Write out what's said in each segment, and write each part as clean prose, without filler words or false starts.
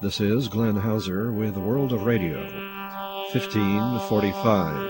This is Glenn Hauser with World of Radio, 1545.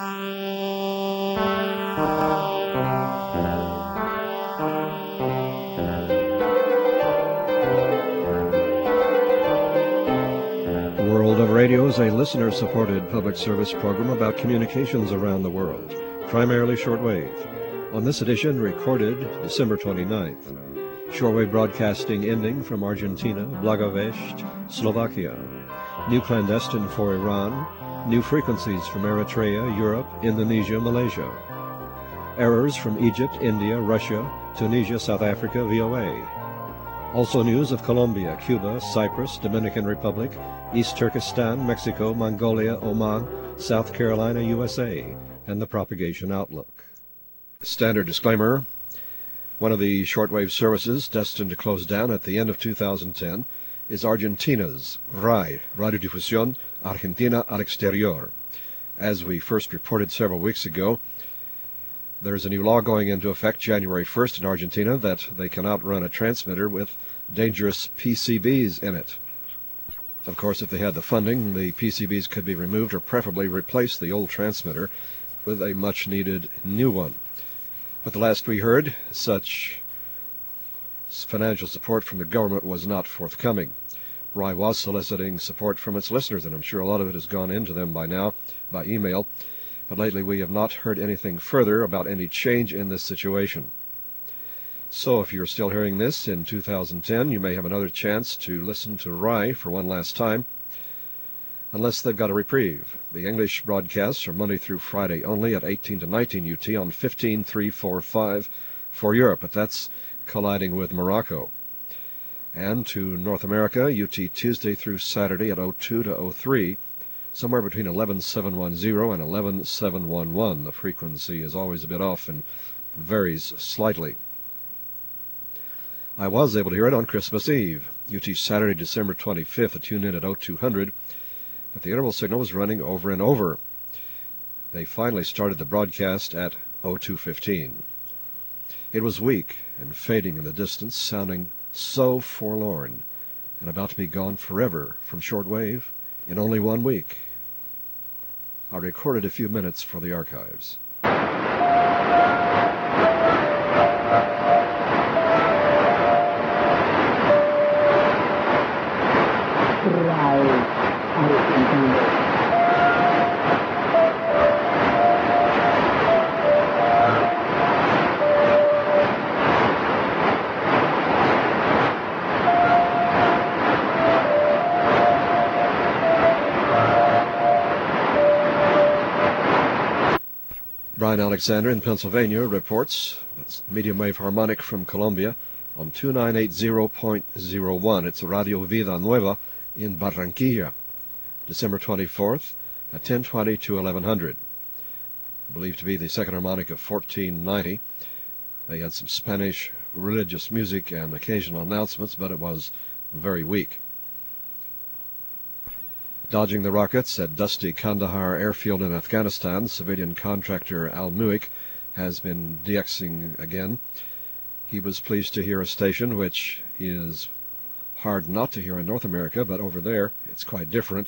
World of Radio is a listener-supported public service program about communications around the world, primarily shortwave. On this edition, recorded December 29th. Shortwave broadcasting ending from Argentina, Blagoveshch, Slovakia. New clandestine for Iran. New frequencies from Eritrea, Europe, Indonesia, Malaysia. Errors from Egypt, India, Russia, Tunisia, South Africa, VOA. Also news of Colombia, Cuba, Cyprus, Dominican Republic, East Turkestan, Mexico, Mongolia, Oman, South Carolina, USA, and the propagation outlook. Standard disclaimer. One of the shortwave services destined to close down at the end of 2010 is Argentina's RAI, Radiodifusión Argentina al Exterior. As we first reported several weeks ago, there's a new law going into effect January 1st in Argentina that they cannot run a transmitter with dangerous PCBs in it. Of course, if they had the funding, the PCBs could be removed or preferably replace the old transmitter with a much-needed new one. But the last we heard, such financial support from the government was not forthcoming. RAI was soliciting support from its listeners, and I'm sure a lot of it has gone into them by now, by email. But lately we have not heard anything further about any change in this situation. So if you're still hearing this in 2010, you may have another chance to listen to RAI for one last time, unless they've got a reprieve. The English broadcasts are Monday through Friday only at 18 to 19 UT on 15345 for Europe, but that's colliding with Morocco. And to North America, UT Tuesday through Saturday at 02 to 03, somewhere between 11710 and 11711. The frequency is always a bit off and varies slightly. I was able to hear it on Christmas Eve, UT Saturday, December 25th, at tune in at 0200, but the interval signal was running over and over. They finally started the broadcast at 0215. It was weak and fading in the distance, sounding so forlorn, and about to be gone forever from shortwave in only 1 week. I recorded a few minutes for the archives. Brian Alexander in Pennsylvania reports medium wave harmonic from Colombia on 2980.01. It's Radio Vida Nueva in Barranquilla, December 24th at 1020 to 1100. Believed to be the second harmonic of 1490. They had some Spanish religious music and occasional announcements, but it was very weak. Dodging the rockets at dusty Kandahar airfield in Afghanistan, civilian contractor Al Muik has been DXing again. He was pleased to hear a station which is hard not to hear in North America, but over there it's quite different.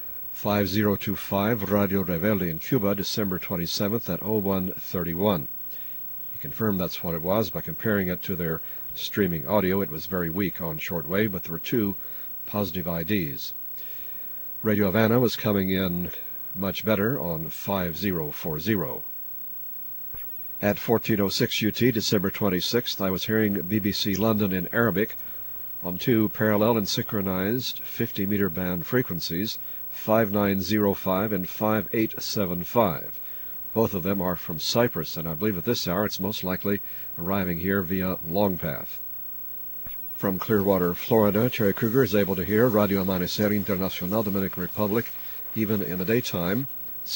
5025 Radio Rebelde in Cuba, December 27th at 0131. He confirmed that's what it was by comparing it to their streaming audio. It was very weak on shortwave, but there were two positive IDs. Radio Havana was coming in much better on 5040. At 1406 UT, December 26th, I was hearing BBC London in Arabic on two parallel and synchronized 50-meter band frequencies, 5905 and 5875. Both of them are from Cyprus, and I believe at this hour it's most likely arriving here via Longpath. From Clearwater, Florida, Terry Kruger is able to hear Radio Amanecer Internacional, Dominican Republic, even in the daytime,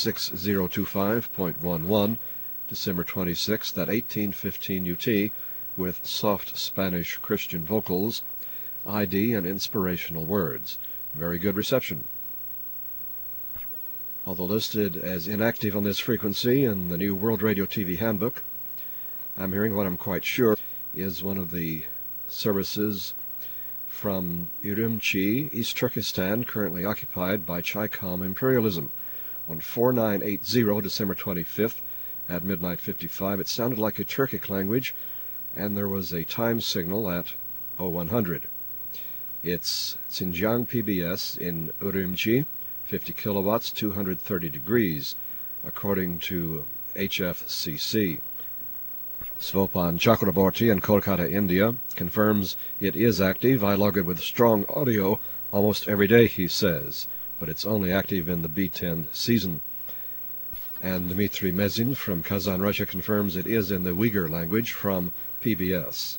6025.11, December 26th at 1815 UT, with soft Spanish Christian vocals, ID, and inspirational words. Very good reception. Although listed as inactive on this frequency in the new World Radio TV Handbook, I'm hearing what I'm quite sure is one of the services from Urumqi, East Turkestan, currently occupied by Chaikam imperialism. On 4980, December 25th, at midnight 55, it sounded like a Turkic language, and there was a time signal at 0100. It's Xinjiang PBS in Urumqi, 50 kilowatts, 230 degrees, according to HFCC. Svopan Chakraborty in Kolkata, India, confirms it is active. I log it with strong audio almost every day, he says, but it's only active in the B10 season. And Dmitry Mezin from Kazan, Russia, confirms it is in the Uyghur language from PBS.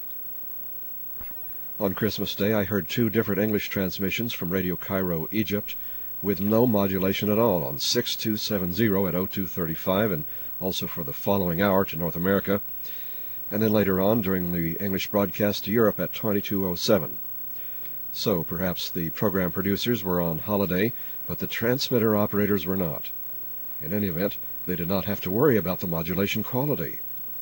On Christmas Day, I heard 2 different English transmissions from Radio Cairo, Egypt, with no modulation at all on 6270 at 0235, and also for the following hour to North America, and then later on during the English broadcast to Europe at 2207. So perhaps the program producers were on holiday, but the transmitter operators were not. In any event, they did not have to worry about the modulation quality.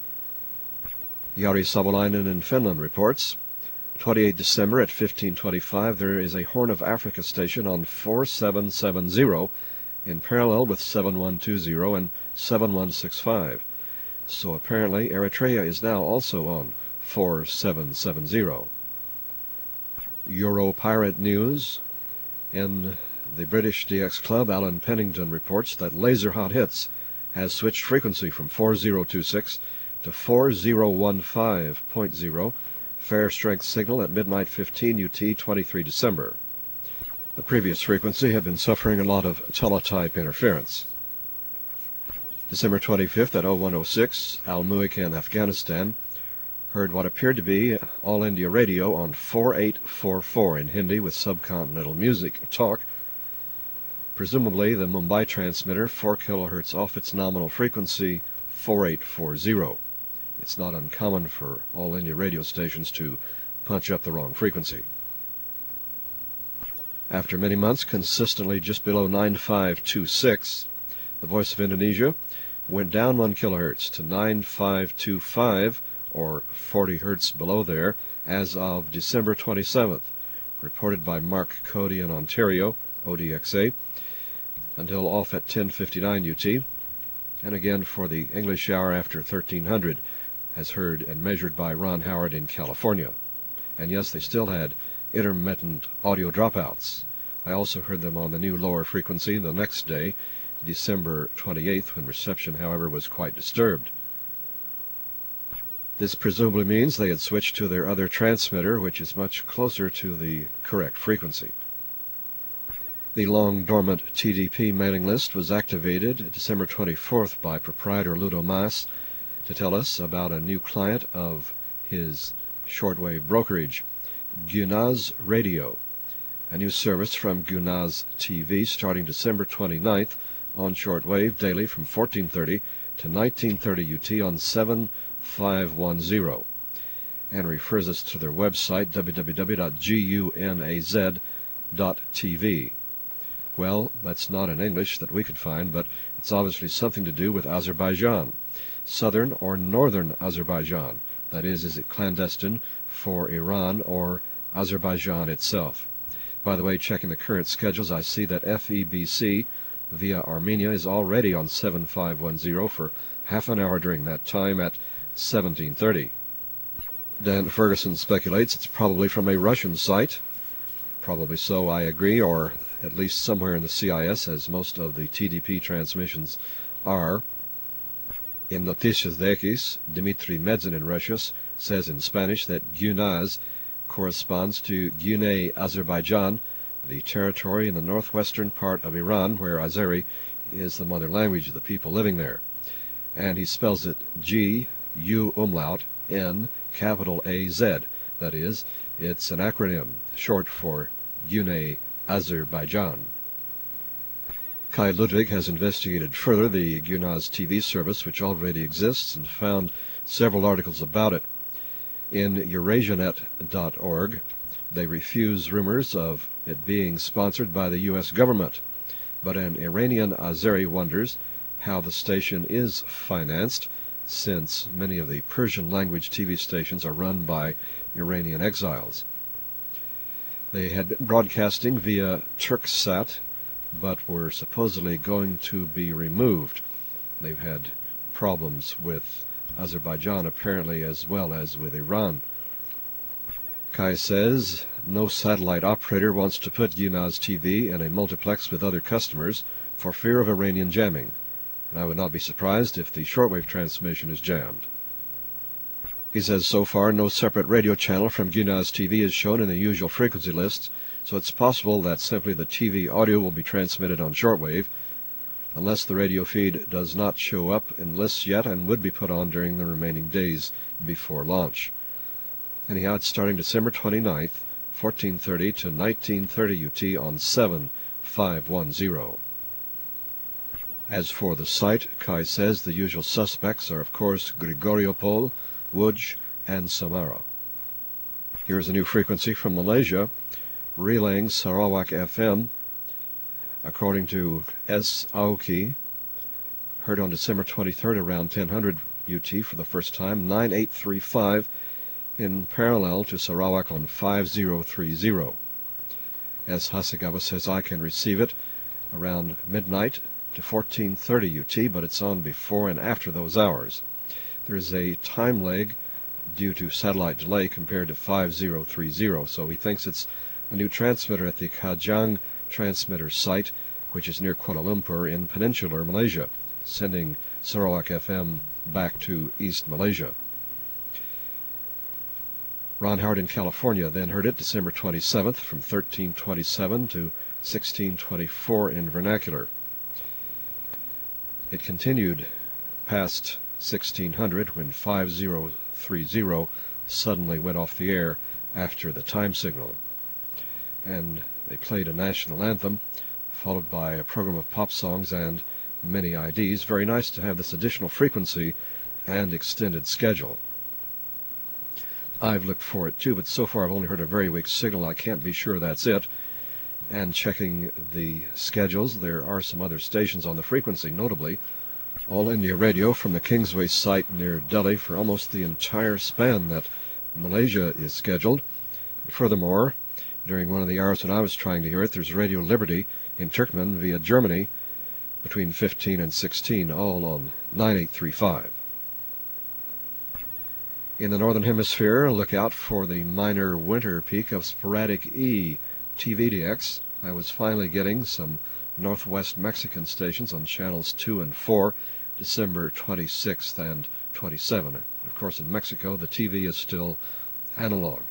Jari Savolainen in Finland reports, 28 December at 1525, there is a Horn of Africa station on 4770 in parallel with 7120 and 7165. So apparently Eritrea is now also on 4770. Euro Pirate News. In the British DX Club, Alan Pennington reports that Laser Hot Hits has switched frequency from 4026 to 4015.0, fair strength signal at midnight 15 UT 23 December. The previous frequency had been suffering a lot of teletype interference. December 25th at 0106, Al-Muik in Afghanistan heard what appeared to be All India Radio on 4844 in Hindi with subcontinental music talk. Presumably the Mumbai transmitter 4 kHz off its nominal frequency 4840. It's not uncommon for All India radio stations to punch up the wrong frequency. After many months consistently just below 9526, the Voice of Indonesia went down 1 kHz to 9525, or 40 Hz below there, as of December 27th, reported by Mark Cody in Ontario, ODXA, until off at 10:59 UT, and again for the English hour after 1300, as heard and measured by Ron Howard in California. And yes, they still had intermittent audio dropouts. I also heard them on the new lower frequency the next day, December 28th, when reception, however, was quite disturbed. This presumably means they had switched to their other transmitter, which is much closer to the correct frequency. The long-dormant TDP mailing list was activated December 24th by proprietor Ludo Mas to tell us about a new client of his shortwave brokerage, Gunaz Radio, a new service from Gunaz TV starting December 29th on shortwave daily from 1430 to 1930 UT on 7510, and refers us to their website www.gunaz.tv. Well, that's not in English that we could find, but it's obviously something to do with Azerbaijan, southern or northern Azerbaijan. That is it clandestine for Iran or Azerbaijan itself? By the way, checking the current schedules, I see that FEBC via Armenia is already on 7510 for half an hour during that time at 1730. Dan Ferguson speculates it's probably from a Russian site. Probably so, I agree, or at least somewhere in the CIS, as most of the TDP transmissions are. In Noticias de X, Dmitry Medzin in Russia says in Spanish that Gunaz corresponds to Gunay, Azerbaijan, the territory in the northwestern part of Iran where Azeri is the mother language of the people living there. And he spells it G-U umlaut N capital A-Z. That is, it's an acronym, short for Gunay, Azerbaijan. Kai Ludwig has investigated further the Gunaz TV service, which already exists, and found several articles about it. In Eurasianet.org, they refuse rumors of it being sponsored by the U.S. government, but an Iranian Azeri wonders how the station is financed, since many of the Persian language TV stations are run by Iranian exiles. They had been broadcasting via Turksat, but were supposedly going to be removed. They've had problems with Azerbaijan, apparently, as well as with Iran. Kai says no satellite operator wants to put Yunaz TV in a multiplex with other customers for fear of Iranian jamming, and I would not be surprised if the shortwave transmission is jammed. He says so far no separate radio channel from Yunaz TV is shown in the usual frequency lists, so it's possible that simply the TV audio will be transmitted on shortwave, unless the radio feed does not show up in lists yet and would be put on during the remaining days before launch. Anyhow, it's starting December 29th, 1430 to 1930 UT on 7510. As for the site, Kai says the usual suspects are, of course, Grigoriopol, Wuj, and Samara. Here's a new frequency from Malaysia, relaying Sarawak FM, according to S. Aoki, heard on December 23rd around 1000 UT for the first time, 9835, in parallel to Sarawak on 5030. S. Hasegawa says I can receive it around midnight to 1430 UT, but it's on before and after those hours. There's a time lag due to satellite delay compared to 5030, so he thinks it's a new transmitter at the Kajang transmitter site, which is near Kuala Lumpur in peninsular Malaysia, sending Sarawak FM back to East Malaysia. Ron Howard in California then heard it December 27th from 1327 to 1624 in vernacular. It continued past 1600 when 5030 suddenly went off the air after the time signal. And they played a national anthem, followed by a program of pop songs and many IDs. Very nice to have this additional frequency and extended schedule. I've looked for it too, but so far I've only heard a very weak signal. I can't be sure that's it. And checking the schedules, there are some other stations on the frequency, notably All India Radio from the Kingsway site near Delhi for almost the entire span that Malaysia is scheduled. Furthermore, during one of the hours when I was trying to hear it, there's Radio Liberty in Turkmen via Germany between 15 and 16, all on 9835. In the Northern Hemisphere, look out for the minor winter peak of sporadic E TVDX. I was finally getting some Northwest Mexican stations on channels 2 and 4, December 26th and 27th. Of course, in Mexico, the TV is still analog.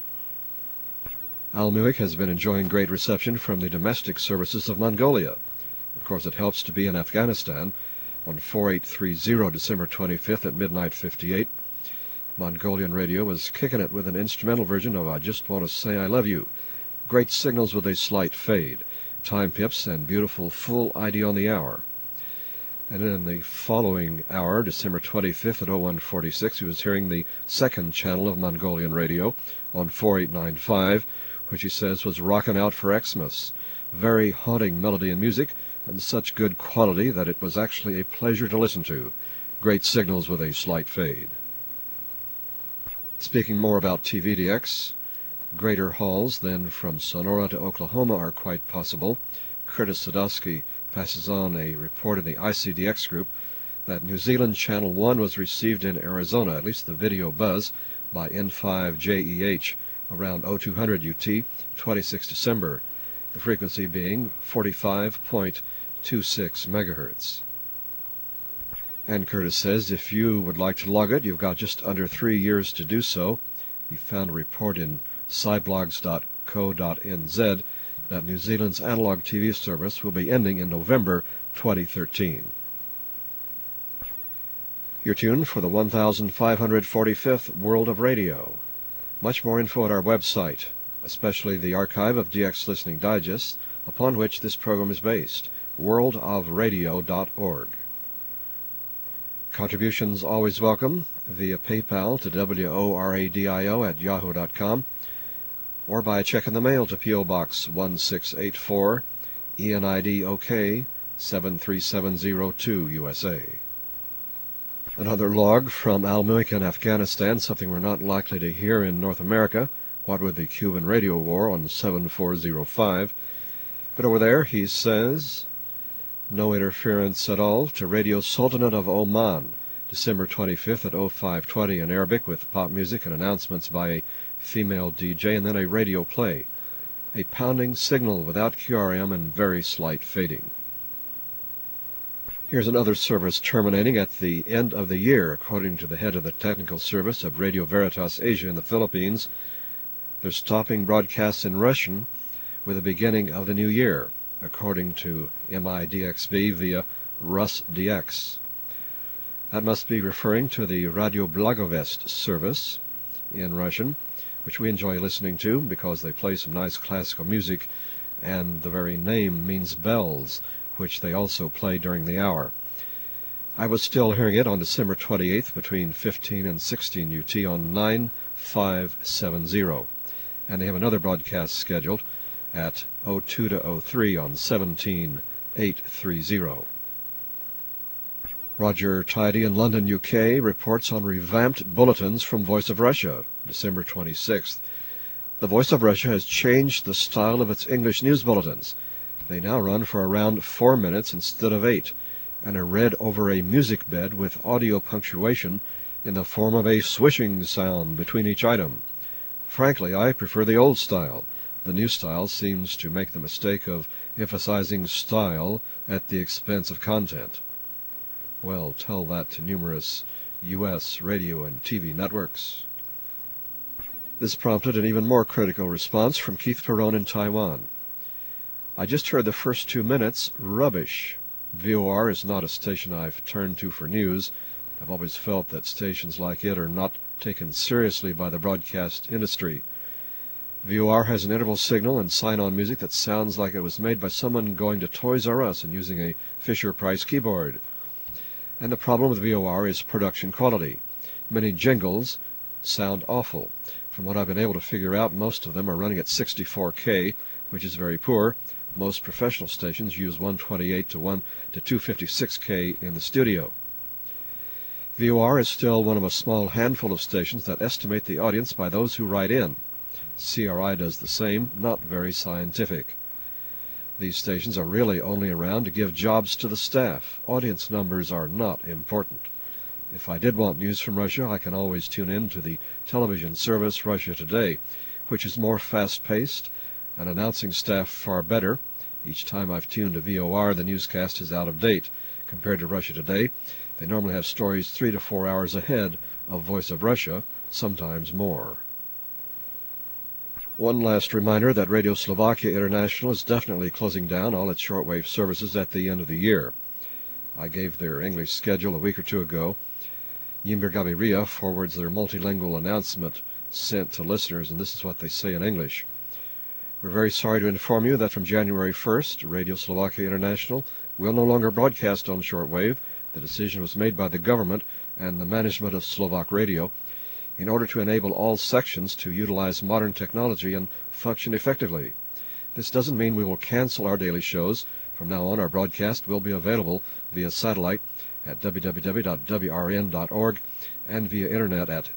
Almuic has been enjoying great reception from the domestic services of Mongolia. Of course, it helps to be in Afghanistan on 4830 December 25th at midnight 58. Mongolian Radio was kicking it with an instrumental version of I Just Want to Say I Love You. Great signals with a slight fade, time pips, and beautiful full ID on the hour. And in the following hour, December 25th at 0146, he was hearing the second channel of Mongolian Radio on 4895, which he says was rocking out for Xmas. Very haunting melody and music, and such good quality that it was actually a pleasure to listen to. Great signals with a slight fade. Speaking more about TVDX, greater hauls than from Sonora to Oklahoma are quite possible. Curtis Sadowski passes on a report in the ICDX group that New Zealand Channel 1 was received in Arizona, at least the video buzz, by N5JEH around 0200 UT, 26 December, the frequency being 45.26 megahertz. And Curtis says if you would like to log it, you've got just under 3 years to do so. He found a report in sciblogs.co.nz that New Zealand's analog TV service will be ending in November 2013. You're tuned for the 1545th World of Radio. Much more info at our website, especially the archive of DX Listening Digests, upon which this program is based, worldofradio.org. Contributions always welcome via PayPal to WORADIO@yahoo.com or by a check in the mail to P.O. Box 1684, ENID OK 73702, USA. Another log from Almuic in Afghanistan, something we're not likely to hear in North America. What with the Cuban radio war on 7405. But over there he says, no interference at all to Radio Sultanate of Oman, December 25th at 0520 in Arabic with pop music and announcements by a female DJ, and then a radio play. A pounding signal without QRM and very slight fading. Here's another service terminating at the end of the year, according to the head of the technical service of Radio Veritas Asia in the Philippines. They're stopping broadcasts in Russian with the beginning of the new year, according to MIDXB via RusDX. That must be referring to the Radio Blagovest service in Russian, which we enjoy listening to because they play some nice classical music, and the very name means bells, which they also play during the hour. I was still hearing it on December 28th between 15 and 16 UT on 9570, and they have another broadcast scheduled at 02 to 03 on 17830. Roger Tidy in London, UK, reports on revamped bulletins from Voice of Russia, December 26th. The Voice of Russia has changed the style of its English news bulletins. They now run for around 4 minutes instead of 8, and are read over a music bed with audio punctuation in the form of a swishing sound between each item. Frankly, I prefer the old style. The new style seems to make the mistake of emphasizing style at the expense of content. Well, tell that to numerous U.S. radio and TV networks. This prompted an even more critical response from Keith Perrone in Taiwan. I just heard the first 2 minutes, rubbish. VOR is not a station I've turned to for news. I've always felt that stations like it are not taken seriously by the broadcast industry. VOR has an interval signal and sign-on music that sounds like it was made by someone going to Toys R Us and using a Fisher-Price keyboard. And the problem with VOR is production quality. Many jingles sound awful. From what I've been able to figure out, most of them are running at 64K, which is very poor. Most professional stations use 128 to 256K in the studio. VOR is still one of a small handful of stations that estimate the audience by those who write in. CRI does the same, not very scientific. These stations are really only around to give jobs to the staff. Audience numbers are not important. If I did want news from Russia, I can always tune in to the television service Russia Today, which is more fast-paced and announcing staff far better. Each time I've tuned to VOR, the newscast is out of date. Compared to Russia Today, they normally have stories 3 to 4 hours ahead of Voice of Russia, sometimes more. One last reminder that Radio Slovakia International is definitely closing down all its shortwave services at the end of the year. I gave their English schedule a week or two ago. Yimber Gaviria forwards their multilingual announcement sent to listeners, and this is what they say in English. We're very sorry to inform you that from January 1st, Radio Slovakia International will no longer broadcast on shortwave. The decision was made by the government and the management of Slovak Radio in order to enable all sections to utilize modern technology and function effectively. This doesn't mean we will cancel our daily shows. From now on, our broadcast will be available via satellite at www.wrn.org and via internet at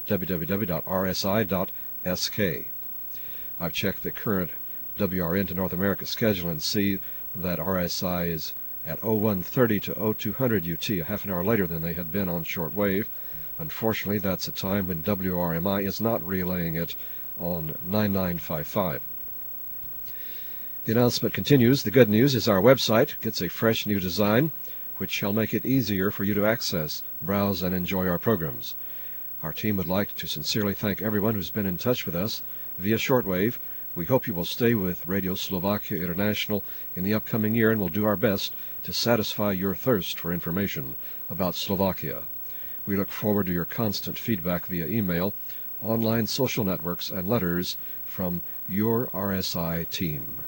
www.rsi.sk. I've checked the current WRN to North America schedule and see that RSI is at 0130 to 0200 UT, a half an hour later than they had been on shortwave. Unfortunately, that's a time when WRMI is not relaying it on 9955. The announcement continues. The good news is our website gets a fresh new design, which shall make it easier for you to access, browse, and enjoy our programs. Our team would like to sincerely thank everyone who's been in touch with us via shortwave. We hope you will stay with Radio Slovakia International in the upcoming year, and will do our best to satisfy your thirst for information about Slovakia. We look forward to your constant feedback via email, online social networks, and letters from your RSI team.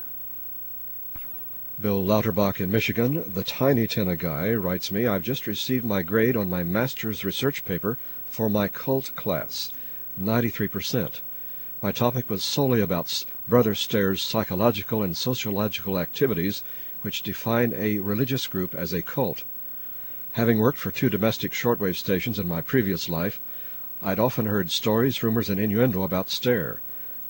Bill Lauterbach in Michigan, the Tiny Tina Guy, writes me, I've just received my grade on my master's research paper for my cult class, 93%. My topic was solely about Brother Stare's psychological and sociological activities, which define a religious group as a cult. Having worked for 2 domestic shortwave stations in my previous life, I'd often heard stories, rumors, and innuendo about Stare.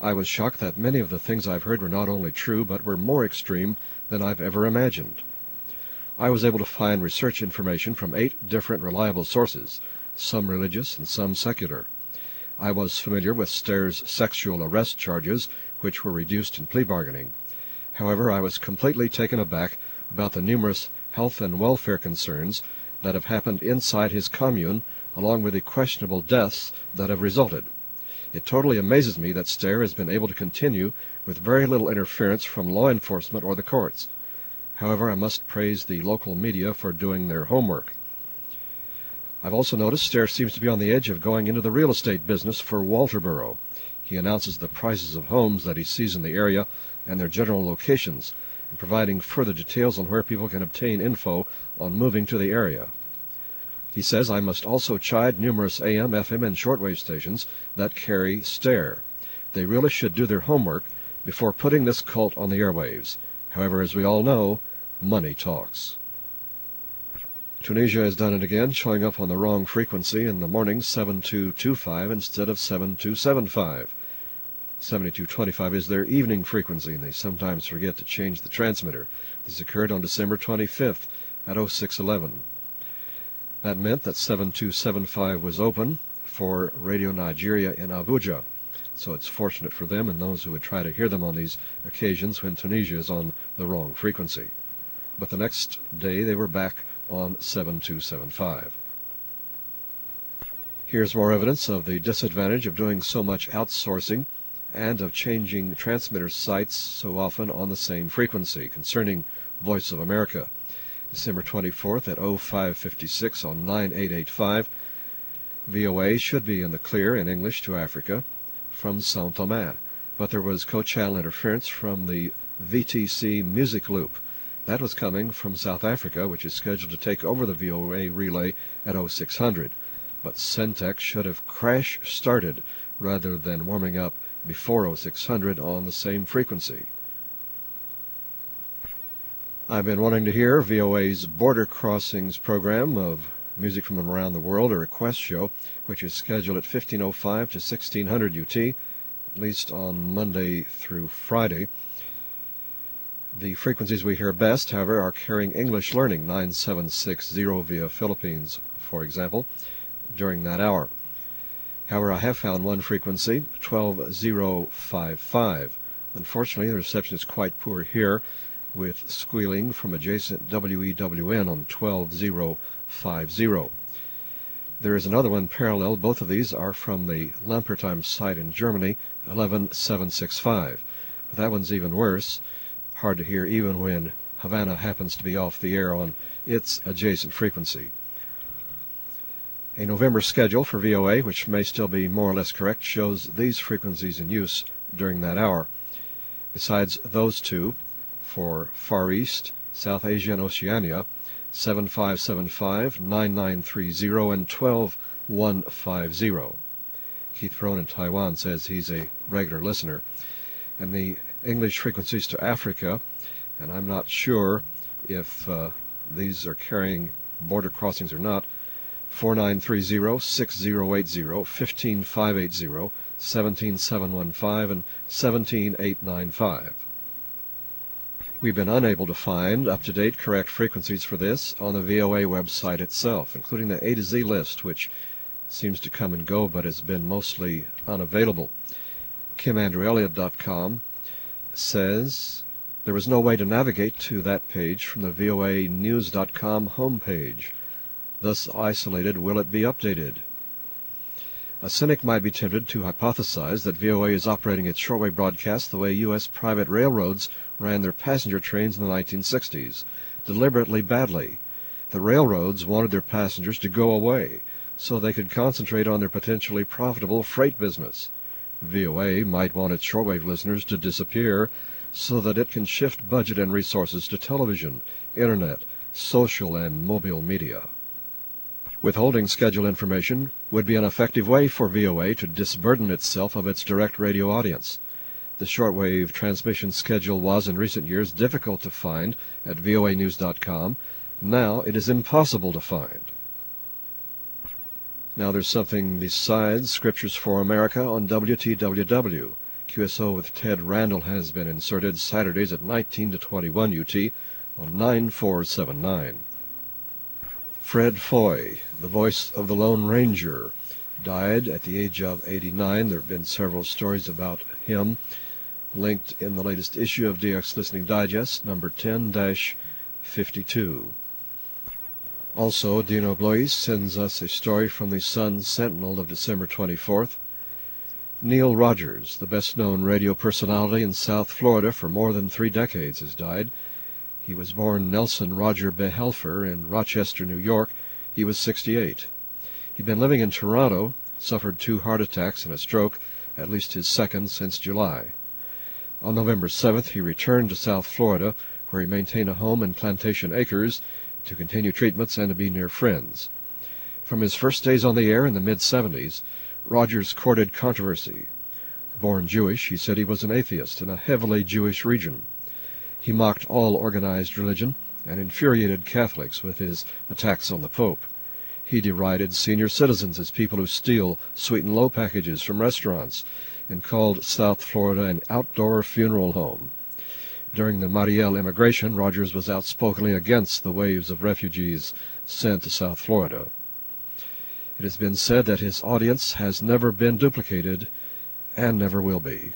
I was shocked that many of the things I've heard were not only true, but were more extreme than I've ever imagined. I was able to find research information from 8 different reliable sources, some religious and some secular. I was familiar with Stair's sexual arrest charges, which were reduced in plea bargaining. However, I was completely taken aback about the numerous health and welfare concerns that have happened inside his commune, along with the questionable deaths that have resulted. It totally amazes me that Stair has been able to continue with very little interference from law enforcement or the courts. However, I must praise the local media for doing their homework. I've also noticed Stair seems to be on the edge of going into the real estate business for Walterboro. He announces the prices of homes that he sees in the area and their general locations, and providing further details on where people can obtain info on moving to the area. He says I must also chide numerous AM, FM, and shortwave stations that carry Stair. They really should do their homework before putting this cult on the airwaves. However, as we all know, money talks. Tunisia has done it again, showing up on the wrong frequency in the morning, 7225 instead of 7275. 7225 is their evening frequency, and they sometimes forget to change the transmitter. This occurred on December 25th at 0611. That meant that 7275 was open for Radio Nigeria in Abuja, so it's fortunate for them and those who would try to hear them on these occasions when Tunisia is on the wrong frequency. But the next day they were back on 7275. Here's more evidence of the disadvantage of doing so much outsourcing and of changing transmitter sites so often on the same frequency concerning Voice of America. December 24th at 0556 on 9885, VOA should be in the clear in English to Africa from São Tomé, but there was co-channel interference from the VTC music loop. That was coming from South Africa, which is scheduled to take over the VOA relay at 0600, but Centec should have crash started rather than warming up before 0600 on the same frequency. I've been wanting to hear VOA's Border Crossings program of music from around the world, a request show, which is scheduled at 1505 to 1600 UT, at least on Monday through Friday. The frequencies we hear best, however, are carrying English Learning 9760 via Philippines, for example, during that hour. However, I have found one frequency, 12055. Unfortunately, the reception is quite poor here, with squealing from adjacent WEWN on 12050. There is another one parallel. Both of these are from the Lampertheim site in Germany, 11765. That one's even worse. Hard to hear even when Havana happens to be off the air on its adjacent frequency. A November schedule for VOA, which may still be more or less correct, shows these frequencies in use during that hour. Besides those two, for Far East, South Asia, and Oceania, 7575, 9930, and 12150. Keith Brown in Taiwan says he's a regular listener. And the English frequencies to Africa, and I'm not sure if these are carrying border crossings or not, 4930, 6080, 15580, 17715, and 17895. We've been unable to find up-to-date correct frequencies for this on the VOA website itself, including the A to Z list, which seems to come and go but has been mostly unavailable. KimAndrewElliott.com says there was no way to navigate to that page from the voanews.com homepage. Thus isolated, will it be updated? A cynic might be tempted to hypothesize that VOA is operating its shortwave broadcast the way U.S. private railroads ran their passenger trains in the 1960s, deliberately badly. The railroads wanted their passengers to go away so they could concentrate on their potentially profitable freight business. VOA might want its shortwave listeners to disappear so that it can shift budget and resources to television, internet, social, and mobile media. Withholding schedule information would be an effective way for VOA to disburden itself of its direct radio audience. The shortwave transmission schedule was in recent years difficult to find at voanews.com. Now it is impossible to find. Now there's something besides Scriptures for America on WTWW. QSO with Ted Randall has been inserted Saturdays at 19 to 21 UT on 9479. Fred Foy, the voice of the Lone Ranger, died at the age of 89. There have been several stories about him linked in the latest issue of DX Listening Digest, number 10-52. Also, Dino Blois sends us a story from the Sun Sentinel of December 24th. Neil Rogers, the best-known radio personality in South Florida for more than 3 decades, has died. He was born Nelson Roger Behelfer in Rochester, New York. He was 68. He'd been living in Toronto, suffered 2 heart attacks and a stroke, at least his second since July. On November 7th, he returned to South Florida, where he maintained a home in Plantation Acres to continue treatments and to be near friends. From his first days on the air in the mid-70s, Rogers courted controversy. Born Jewish, he said he was an atheist in a heavily Jewish region. He mocked all organized religion and infuriated Catholics with his attacks on the Pope. He derided senior citizens as people who steal sweet and low packages from restaurants and called South Florida an outdoor funeral home. During the Mariel immigration, Rogers was outspokenly against the waves of refugees sent to South Florida. It has been said that his audience has never been duplicated and never will be.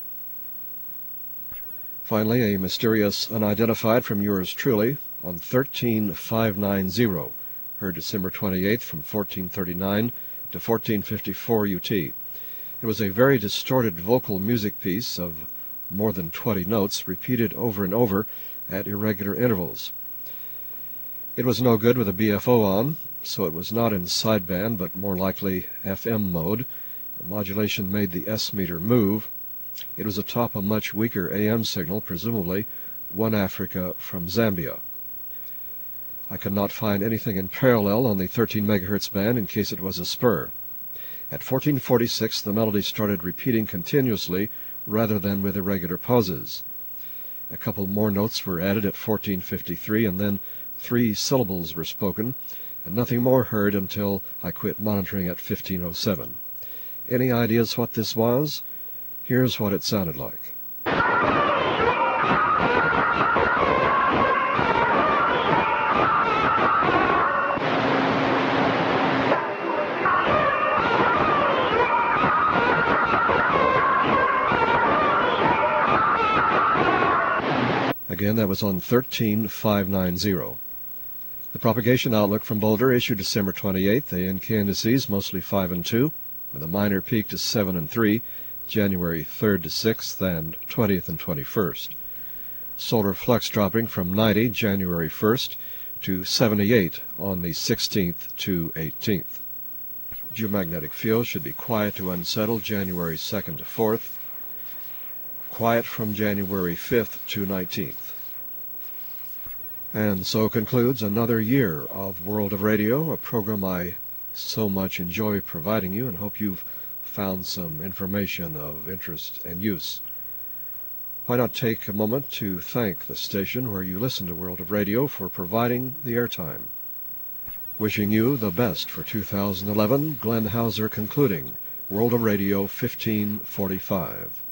Finally, a mysterious unidentified from yours truly on 13590, heard December 28th from 1439 to 1454 UT. It was a very distorted vocal music piece of more than 20 notes, repeated over and over at irregular intervals. It was no good with a BFO on, so it was not in sideband, but more likely FM mode. The modulation made the S meter move. It was atop a much weaker AM signal, presumably One Africa from Zambia. I could not find anything in parallel on the 13 MHz band in case it was a spur. At 1446, the melody started repeating continuously rather than with irregular pauses. A couple more notes were added at 1453, and then 3 syllables were spoken, and nothing more heard until I quit monitoring at 1507. Any ideas what this was? Here's what it sounded like. Again, that was on 13590. The propagation outlook from Boulder issued December 28th. The incandescents mostly 5 and 2, with a minor peak to 7 and 3, January 3rd to 6th, and 20th and 21st. Solar flux dropping from 90 January 1st to 78 on the 16th to 18th. Geomagnetic field should be quiet to unsettled January 2nd to 4th, quiet from January 5th to 19th. And so concludes another year of World of Radio, a program I so much enjoy providing you and hope you've found some information of interest and use. Why not take a moment to thank the station where you listen to World of Radio for providing the airtime. Wishing you the best for 2011, Glenn Hauser concluding World of Radio 1545.